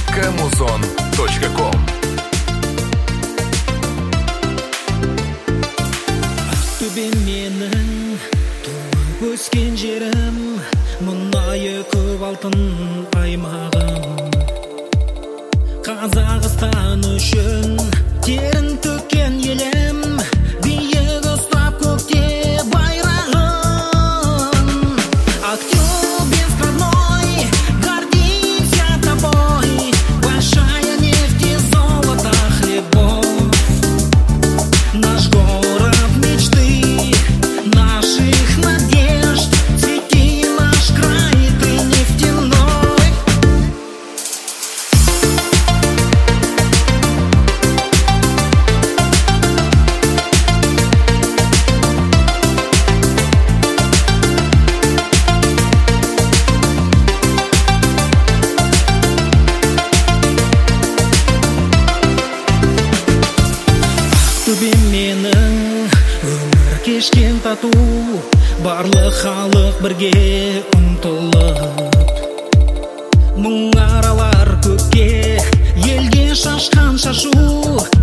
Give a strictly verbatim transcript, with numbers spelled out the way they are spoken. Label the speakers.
Speaker 1: камузон точка ком.
Speaker 2: Ақтөбе менің туып өскен жерім, мұнайы көп алтын аймағым. Қазақстан үшін терін төккен елім, биік ұстап көкте байрағын. Актюбинск родной, гордимся тобой, большая нефть и золото, хлебов. Наш город мечты, наших надежд, цвети наш край, ты нефтяной. Ақтөбе менің өмір кешкен тату, барлық халық бірге ұмтылып. Мың аралар көкке, елге шашқан шашу,